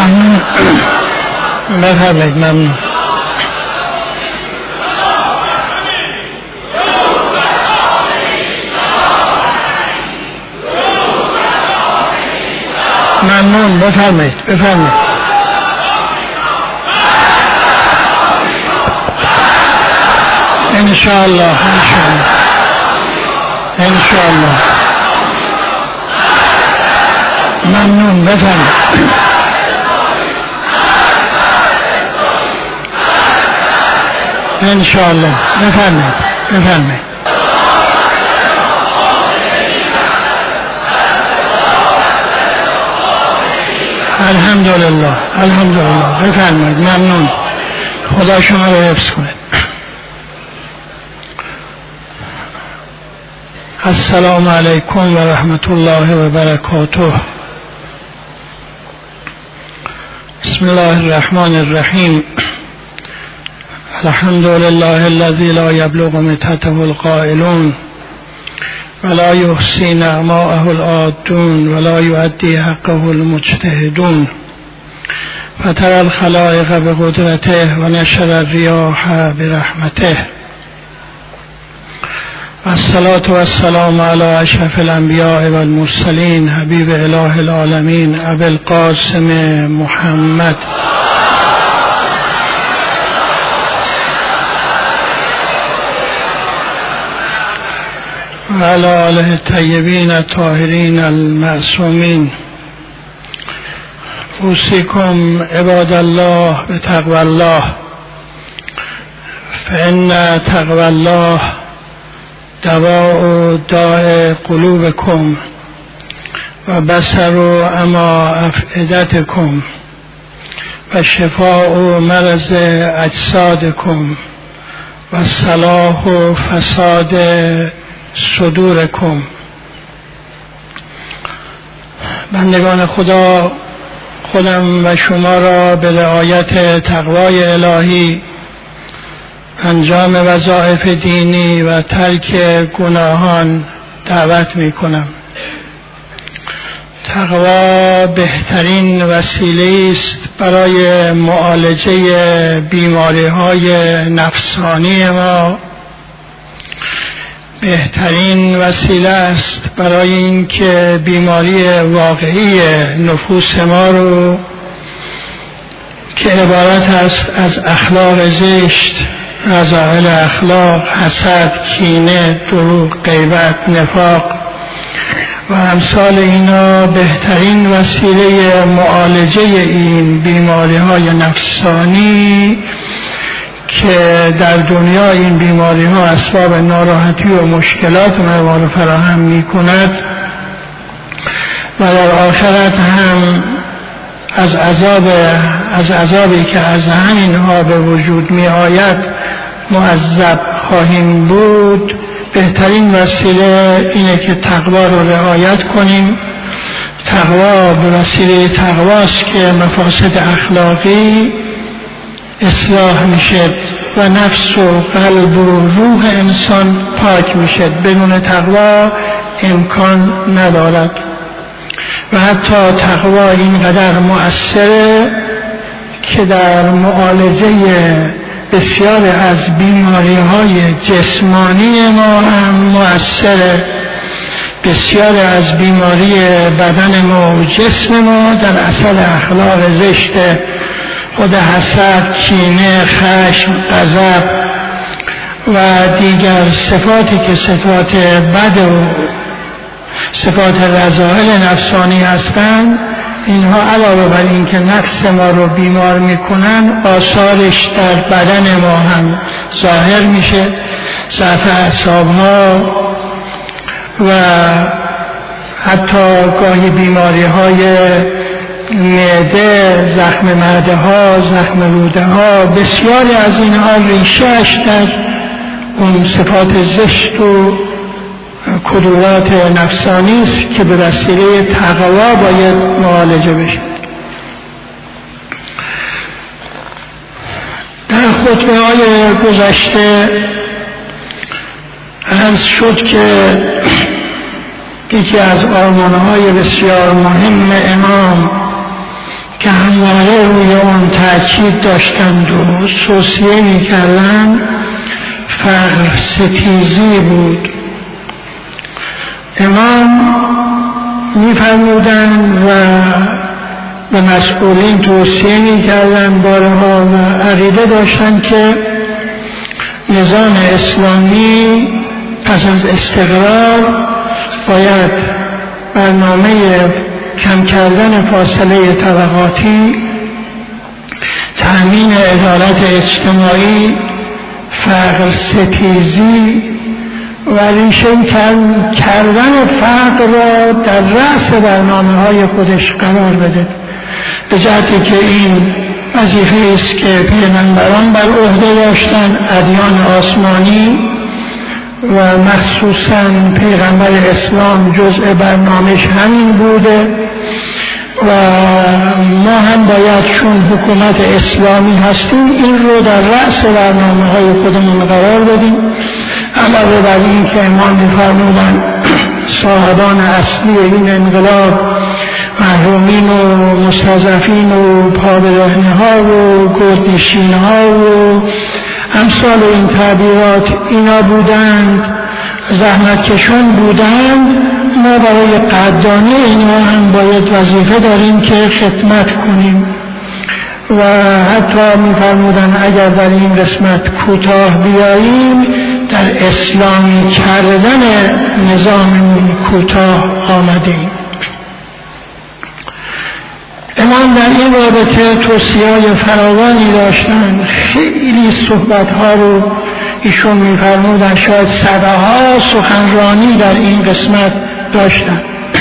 ممنون. بفرمایید. ممنون. ممنون. بفرمایید. بفرمایید. انشاءالله. انشاءالله. انشاءالله. ممنون. بفرمایید. انشاءالله. بفرمایید. بفرمایید. الحمدلله. الحمدلله. بفرمایید. ممنون. خدا شما رو حفظ کنه. السلام علیکم و رحمت الله و برکاته. بسم الله الرحمن الرحیم. الحمد لله الذي لا يبلغ متته القائلون ولا يحصي نعماءه العادون ولا يؤدي حقه المجتهدون فترى الخلائق بقدرته ونشر الرياح برحمته والصلاة والسلام على اشرف الانبیاء والمرسلین حبیب اله العالمین ابی القاسم محمد و علی آله الطیبین الطاهرین المعصومین. اوصیکم عباد الله بتقوی الله فإن تقوی الله دواء داء قلوبكم و بصر اما افئدتكم و شفاء مرض اجسادكم و صلاح فساد صدوركم. بندگان خدا، خودم و شما را به رعایت تقوای الهی، انجام وظایف دینی و ترک گناهان دعوت می کنم. تقوا بهترین وسیله است برای معالجه بیماری‌های نفسانی ما. بهترین وسیله است برای اینکه بیماری واقعی نفوس ما رو که عبارت است از اخلاق زشت، رذائل اخلاق، حسد، کینه، دروغ، غیبت، نفاق و امثال اینا، بهترین وسیله معالجه این بیماری‌های نفسانی که در دنیا این بیماری‌ها اسباب ناراحتی و مشکلات ما را فراهم می‌کند و در آخرت هم از عذابی که از همینها به وجود می آید معذب خواهیم بود. بهترین وسیله اینه که تقوا رو رعایت کنیم. تقوا به وسیله تقواست که مفاسد اخلاقی اصلاح میشه و نفس و قلب و روح انسان پاک میشه. بدون تقوا امکان ندارد و حتی تقوا اینقدر مؤثره که در معالجه بسیار از بیماری‌های جسمانی ما هم مؤثره. بسیار از بیماری بدن ما و جسم ما در اثر اخلاق زشت، خود حسد، کینه، خشم، غضب و دیگر صفاتی که صفات بد و صفات رذائل نفسانی هستند. اینها علاوه بر این که نفس ما رو بیمار میکنن، آثارش در بدن ما هم ظاهر میشه. ضعف اعصاب‌ها و حتی گاهی بیماری‌های معده، زخم معده ها، زخم روده ها، بسیاری از اینها ریشه‌اش در اون صفات زشت و کدورات نفسانی است که به وسیله تقوا باید معالجه بشه. در خطبه‌های گذشته عرض شد که یکی از آرمان‌های بسیار مهم امام که همواره روی اون تأکید داشتند و توصیه می‌کردند فقر ستیزی بود. امام می‌فرمودند و به مسئولین توصیه می‌کردند بارها و عقیده داشتند که نظام اسلامی پس از استقرار باید برنامه کم کردن فاصله طبقاتی، تأمین عدالت اجتماعی، فقر ستیزی و ریشه کردن فقر را در رأس برنامه‌های خودش قرار بده، به جهتی که این وظیفه است که پیغمبران بر عهده داشتند، ادیان آسمانی و مخصوصاً پیغمبر اسلام جزء برنامه‌اش همین بوده و ما هم باید چون حکومت اسلامی هستیم این رو در رأس برنامه‌های خودمون قرار بدیم. علاوه بر این که امام می‌فرمودند صاحبان اصلی این انقلاب محرومین و مستضعفین و پابرهنه‌ها و گردنشین‌ها و امثال این تعبیرات اینا بودند، زحمتکشان بودند. ما برای قدردانی اینا هم باید وظیفه داریم که خدمت کنیم و حتی می‌فرمودند اگر در این قسمت کوتاه بیاییم در اسلامی کردن نظاممون کوتاه آمدیم. امام در این رابطه توصیه‌های فراوانی داشتند. خیلی صحبت‌ها رو ایشون می‌فرمودند، شاید صدها سخنرانی در این قسمت داشتند.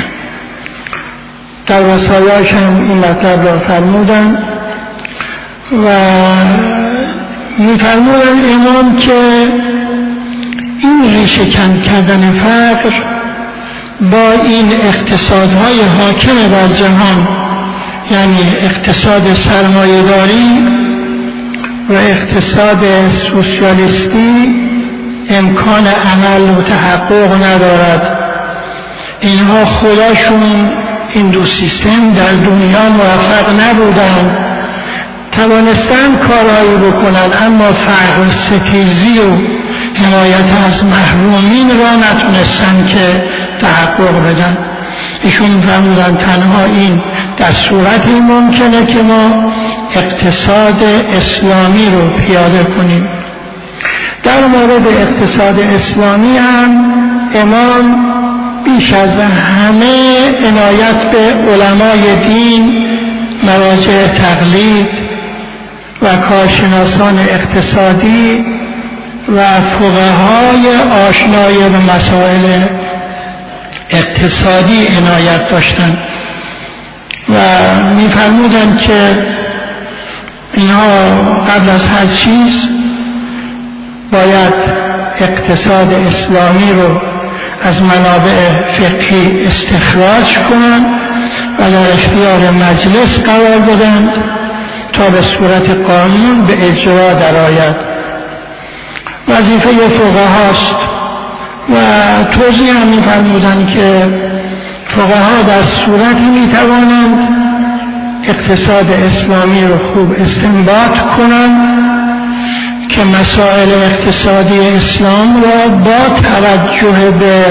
در وصایاش هم این مطلب را فرمودند و می‌فرمودند امام که این ریشه کم کردن فقر با این اقتصادهای حاکم بر جهان، یعنی اقتصاد سرمایه‌داری و اقتصاد سوسیالیستی امکان عمل و تحقق ندارد. اینها خودشون این دو سیستم در دنیا موفق نبودند، توانستند کارهایی بکنند اما فقر ستیزی و حمایت از محرومین را نتونستند که تحقق بدن. ایشون فرمودن تنها این در صورتی ممکنه که ما اقتصاد اسلامی رو پیاده کنیم. در مورد اقتصاد اسلامی هم امام بیش از همه عنایت به علمای دین، مراجع تقلید و کارشناسان اقتصادی و فقهای آشنای به مسائل اقتصادی عنایت داشتند و می‌فرمودند که اینها قبل از هر چیز باید اقتصاد اسلامی رو از منابع فقهی استخراج کنند و در اختیار مجلس قرار بدند تا به صورت قانون به اجرا درآید. وظیفه فقهاست و توضیح هم می‌فرمودند که فقها در صورتی می‌توانند اقتصاد اسلامی رو خوب استنباط کنند که مسائل اقتصادی اسلام را با توجه به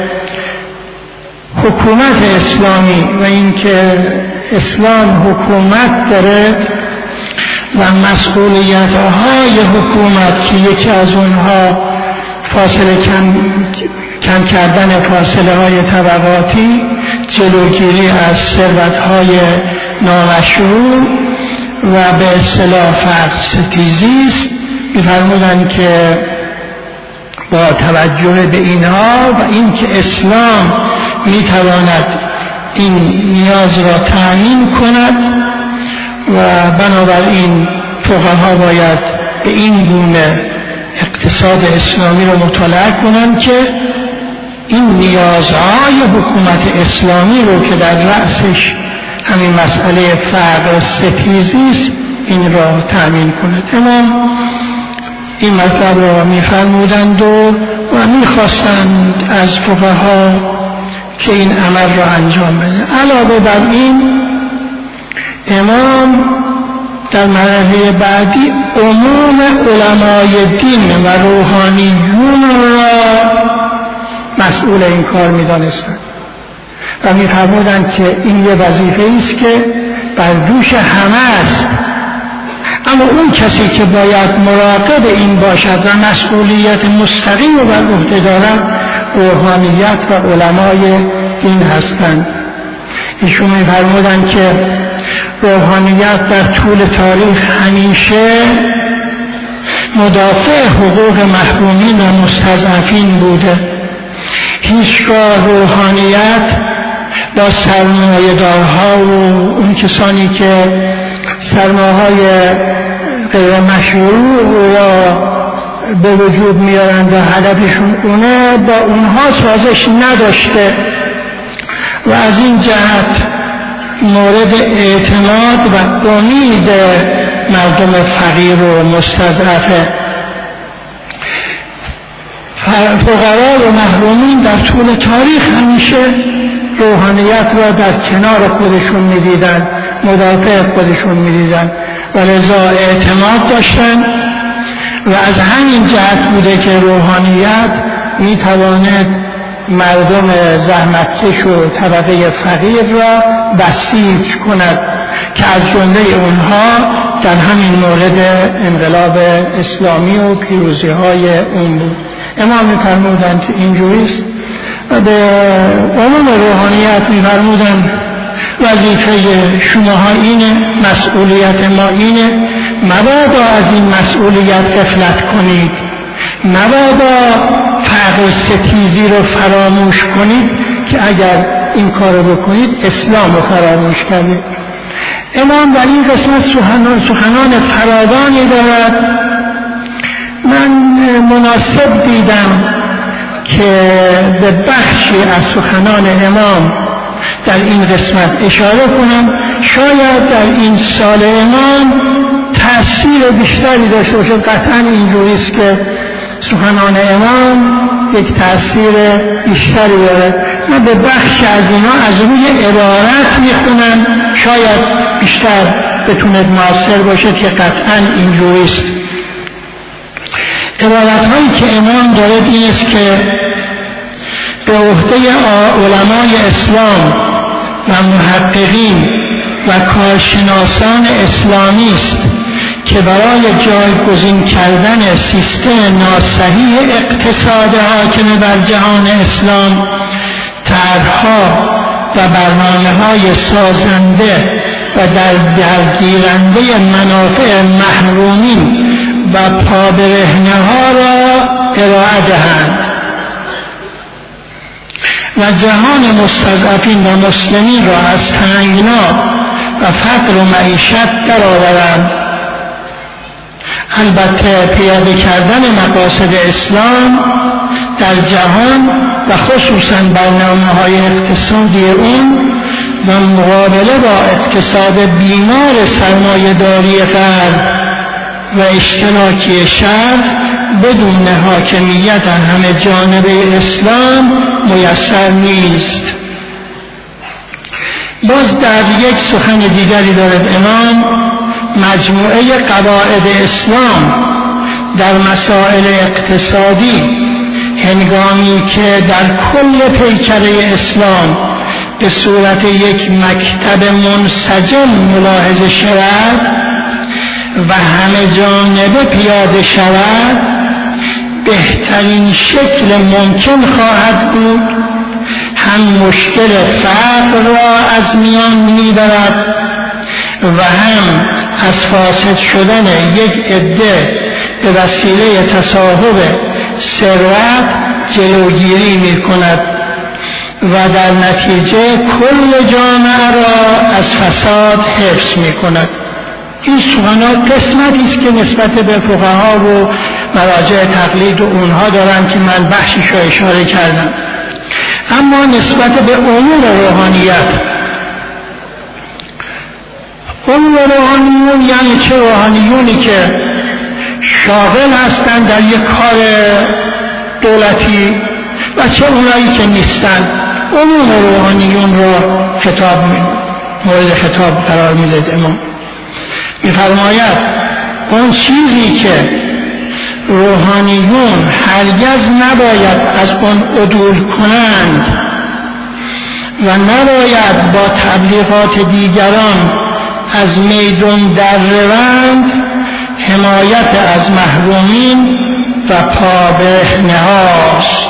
حکومت اسلامی و اینکه اسلام حکومت داره و مسئولیت‌های حکومت که یکی از اونها فاصله کم کردن فاصله های طبقاتی، جلوگیری از ثروت‌های نامشروع و به اصطلاح فقر ستیزی است. می‌فرمودند که با توجه به اینها و اینکه اسلام می‌تواند این نیاز را تأمین کند و بنابراین فقها باید به این گونه اقتصاد اسلامی را مطالعه کنند که این نیازهای حکومت اسلامی رو که در رأسش همین مسئله فقر ستیزی است این را تأمین کند. امام این مطلب را می‌فرمودند و می‌خواستند از فقها که این عمل را انجام بده. علاوه بر این امام در مرحله بعدی عموم علمای دین و روحانیون را مسئول این کار می‌دانستند و می‌فرمودند که این یه وظیفه است که بر دوش همه است، اما اون کسی که باید مراقب این باشد و مسئولیت مستقیم رو بر عهده دارد روحانیت و علمای دین هستند. ایشون می‌فرمودند که روحانیت در طول تاریخ همیشه مدافع حقوق محرومین و مستضعفین بوده. هیچگاه روحانیت با سرمایه‌دارها و اون کسانی که سرمایه‌های غیر مشروع را به وجود میارند و هدفشون اونه، با اونها سازش نداشته و از این جهت مورد اعتماد و امید مردم فقیر و مستضعفه. فقرا و محرومین در طول تاریخ همیشه روحانیت را در کنار خودشون میدیدن، مدافع خودشون میدیدن و لذا اعتماد داشتن و از همین جهت بوده که روحانیت میتواند مردم زحمتکش و طبقه فقیر را بسیج کند که از جمله اونها در همین مورد انقلاب اسلامی و پیروزی های اون بود. امام می‌فرمودند که اینجوریست و به عموم روحانیت می‌فرمودند وظیفه شماها اینه، مسئولیت ما اینه، مبادا از این مسئولیت غفلت کنید، مبادا فقر ستیزی رو فراموش کنید که اگر این کار رو بکنید اسلام رو فراموش کردید. امام در این قسمت سخنان فراوانی دارد. من مناسب دیدم که به بخشی از سخنان امام در این قسمت اشاره کنم. شاید در این سال امام تأثیر بیشتری داشته باشه. قطعا اینجوریست که سخنان امام یک تأثیر بیشتری دارد. من به بخش از اینا از روی عبارت میخونم، شاید بیشتر بتوند موثر باشه که قطعا اینجوریست. عبارت هایی که امام دارد این است که به عهده علمای اسلام و محققین و کارشناسان اسلامی است که برای جایگزین کردن سیستم ناصحیح اقتصاد حاکم بر جهان اسلام طرح‌ها و برنامه‌های سازنده و درگیرنده منافع محرومین و پابرهنه‌ها را ارائه دهند و جهان مستضعفین و مسلمین را از تنگنا و فقر و معیشت درآورند. البته پیاده کردن مقاصد اسلام در جهان و خصوصا برنامه‌های اقتصادی اون و مقابله با اقتصاد بیمار سرمایه‌داری غرب و اشتراکی شرق بدون حاکمیت همه جانبه اسلام میسر نیست. باز در یک سخن دیگری دارد امام مجموعه قواعد اسلام در مسائل اقتصادی هنگامی که در کل پیکره اسلام به صورت یک مکتب منسجم ملاحظه شود و همه جانبه پیاده شود بهترین شکل ممکن خواهد بود، هم مشکل فقر را از میان میبرد و هم از فاسد شدن یک عده به وسیله تصاحب ثروت جلوگیری میکند و در نتیجه کل جامعه را از فساد حفظ میکند. این سخنان قسمتی است که نسبت به فقها و مراجع تقلید و اونها دارن که من بخشش رو اشاره کردم. اما نسبت به امور روحانیت، امور روحانیون یعنی چه روحانیونی که شاغل هستند در یک کار دولتی و چه اونایی که نیستند. امور روحانیون رو خطاب می‌کنه. مورد خطاب قرار میدهد. امام میفرماید اون چیزی که روحانیون هرگز نباید از اون عدول کنند و نباید با تبلیغات دیگران از میدان در روند، حمایت از محرومین و پابرهنه هاست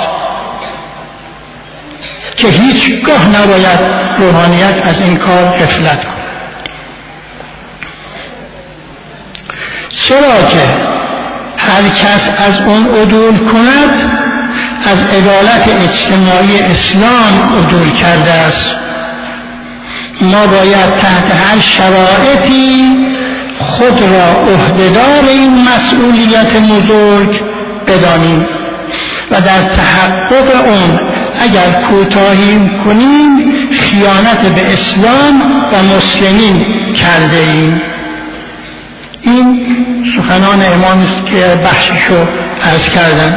که هیچگاه نباید روحانیت از این کار غفلت کند. چرا که هر کس از اون عدول کند از عدالت اجتماعی اسلام عدول کرده است. ما باید تحت هر شرایطی خود را عهدهدار این مسئولیت بزرگ بدانیم و در تحقق اون اگر کوتاهی کنیم خیانت به اسلام و مسلمین کرده ایم. این سخنان امام است که بخششو عرض کردم.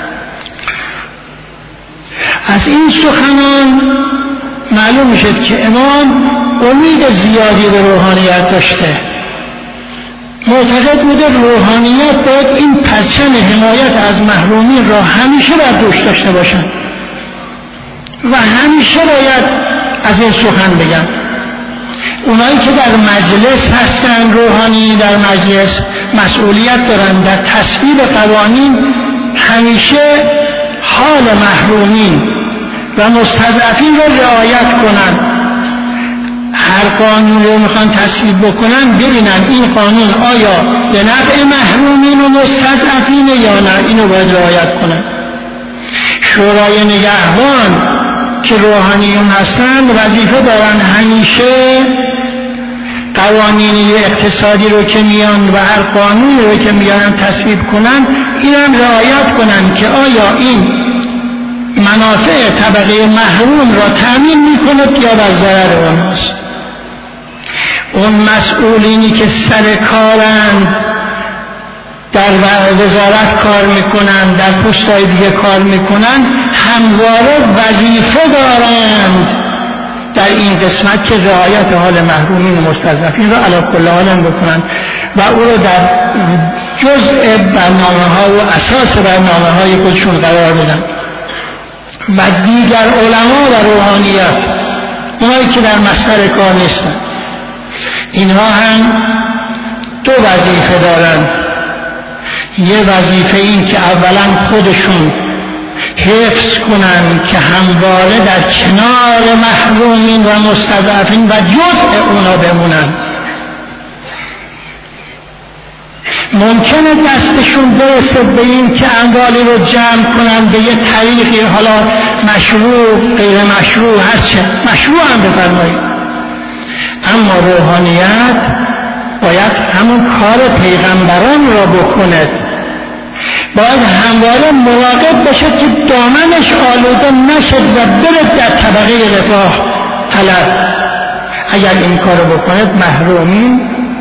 از این سخنان معلوم شد که امام امید زیادی به روحانیت داشته. معتقد بوده روحانیت باید این پرچم حمایت از محرومین را همیشه بر دوش داشته باشند و همیشه باید از این سخن بگن. اونایی که در مجلس هستن، روحانی در مجلس مسئولیت دارن در تصویب قوانین همیشه حال محرومین و مستضعفین رو رعایت کنن. هر قانون رو میخوان تصویب بکنن ببینن این قانون آیا به نفع محرومین و مستضعفین یا نه، اینو باید رعایت کنن. شورای نگهبان که روحانیون هستن وظیفه دارن همیشه قوانین اقتصادی رو که میان و هر قانون رو که میان تصویب کنن اینم رعایت کنن که آیا این منافع طبقه محروم را تامین میکند یا بر ضرر اوناست. اون مسئولینی که سر کارند، در وزارت کار میکنن، در پست‌های دیگه کار میکنن، همواره وظیفه دارند در این قسمت که رعایت حال محرومین و مستضعفین را علی کل حال بکنن و او را در جزء برنامه‌ها و اساس برنامه‌های خودشون قرار بدن. و دیگر علما و روحانیت، اونایی که در مسئله کار نیستن، اینها هم دو وظیفه دارند. یه وظیفه این که اولا خودشون حفظ کنن که همواره در کنار محرومین و مستضعفین و جزء اونا بمونن. ممکنه دستشون برسه به این که اموالی رو جمع کنن به یه طریقی، حالا مشروع غیر مشروع هرچه مشروع هم بفرمایید، اما روحانیت باید همون کار پیغمبران را بکند. باید همواره مراقب باشد که دامنش آلوده نشد و برد در طبقه رفاه طلب. اگر این کار بکند محرومین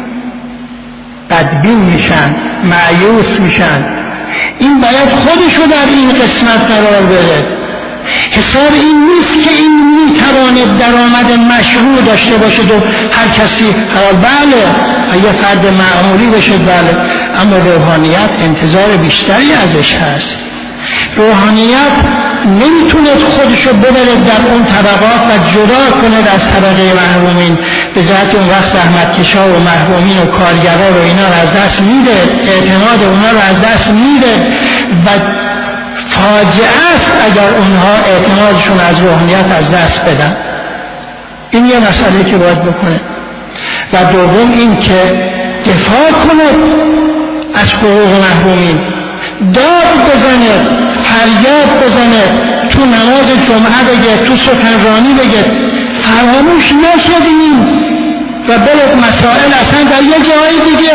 بدبین میشن، مایوس میشن. این باید خودشو در این قسمت قرار بده. حساب این نیست که این میتواند درآمد مشروع داشته باشد و هر کسی حال بله اگه فرد معمولی بشه بله، اما روحانیت انتظار بیشتری ازش هست. روحانیت نمیتونه خودشو ببره در اون طبقات و جدا کنه از طبقه محرومین، به ذات اون وقت زحمتکشا و محرومین و کارگرا رو اینا رو از دست میده، اعتماد اونا رو از دست میده و فاجعه است اگر اونها اعتمادشون از روحانیت از دست بدن. این یه مسئله که باید بکنه. و دوم این که دفاع کنه از حقوق محرومین، داد بزنه، فریاد بزنه، تو نماز جمعه بگه، تو سخنرانی بگه، فراموش نشدیم و بلد مسائل اصلا در یه جایی دیگه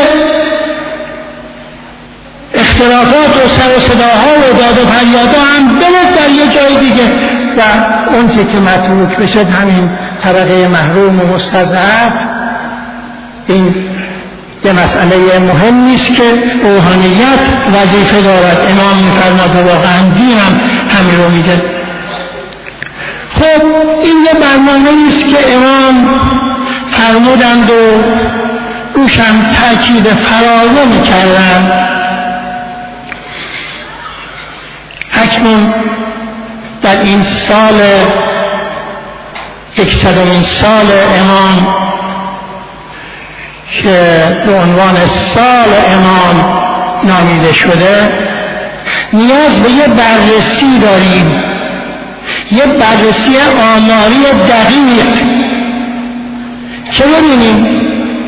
اختلافات و سر و صداها و داد و فریادها هم بلد در یه جای دیگه و اون که متروک بشد همین طبقه محروم و مستضعف. این یه مسئله مهم نیست که روحانیت وظیفه دارد. امام می‌فرماد و واقعا دین هم همین رو میگه. خب این یه برنامه نیست که امام می‌فرمودند و روشم تأکید فراوان می‌کردند. اکنون در این سال 100مین سال امام که به عنوان سال امام نامیده شده، نیاز به یه بررسی داریم، یه بررسی آماری دقیق که ببینیم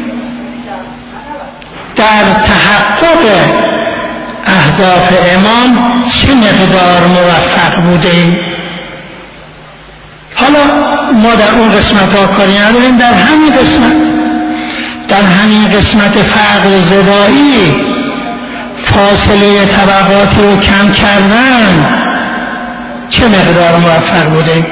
در تحقق اهداف امام چه مقدار موفق بودیم. حالا ما در اون قسمت ها کاری نداریم، در همین قسمت فقر زدایی، فاصله طبقاتی رو کم کردن، چه مقدار موفق بودیم.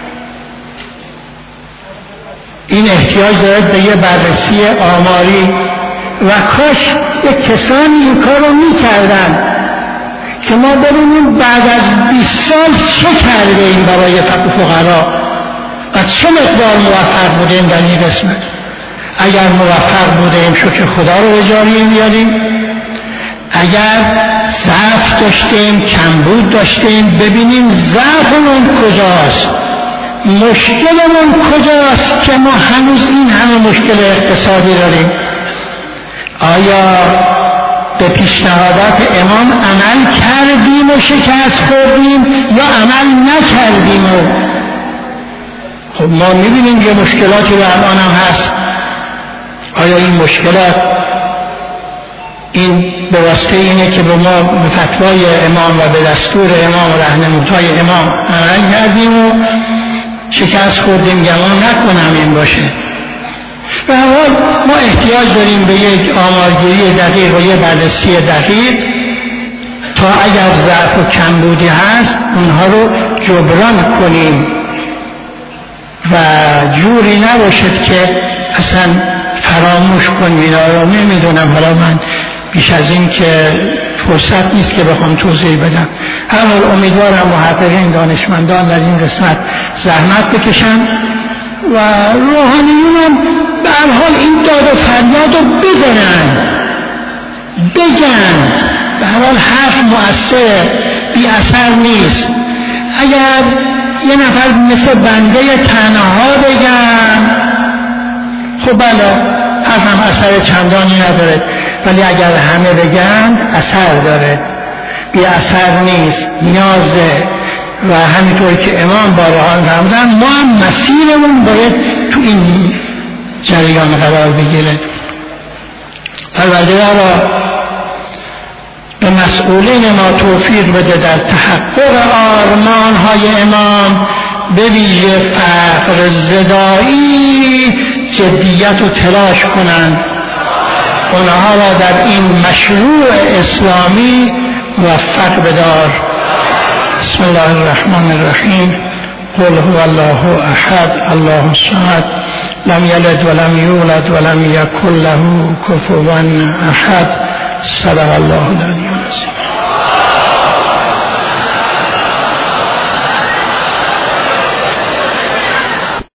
این احتیاج دارد به یه بررسی آماری و کاش یک کسانی این کار رو می‌کردن که ما ببینیم بعد از 20 سال چه کرده این برای فقرا و چه مقدار موفق بودیم در این قسمت. اگر موفق بودیم شکر خدا رو به جاری میاریم، اگر ضعف داشتیم، کمبود داشتیم، ببینیم ضعفمون کجاست، مشکلمون کجاست که ما هنوز این همه مشکل اقتصادی داریم. آیا به پیشنهادات امام عمل کردیم و شکست خوردیم یا عمل نکردیم؟ خب ما میبینیم که مشکلاتی رو الان هم هست. آیا این مشکلات این به واسطه اینه که به ما به فتوای امام و به دستور امام و راهنمودهای امام عمل کردیم و شکست خوردیم؟ گمان نکنم این باشه. به هر حال ما احتیاج داریم به یک آمارگیری دقیق و یک بررسی دقیق تا اگر ضعف و کمبودی هست اونها رو جبران کنیم و جوری نباشد که اصلا فراموش کنیم. اینا رو نمیدونم، حالا من بیش از این که فرصت نیست که بخوام توضیح بدم. هر حال امیدوارم محققین دانشمندان در این قسمت زحمت بکشن و روحانیون هم به هر حال این داد و فریاد رو بگن. به هر حال حرف مؤثر بی اثر نیست. اگر یه نفر مثل بنده تنها بگن، خب بله حرفم اثر چندانی نداره، ولی اگر همه بگن اثر داره. بی اثر نیست، نیازه. و همینطور که امام بارها فرمودن ما هم مسیرمون باید تو این جریان قرار بگیره. پروردگارا به مسئولین ما توفیق بده در تحقق آرمانهای امام، به ویژه فقر زدایی جدیت و تلاش کنند، اونها را در این مشروع اسلامی موفق بدار. بسم الله الرحمن الرحیم. قل هو الله احد الله الصمد لم یلد ولم یولد ولم یکن له کفوا احد. صدق الله العلی العظیم.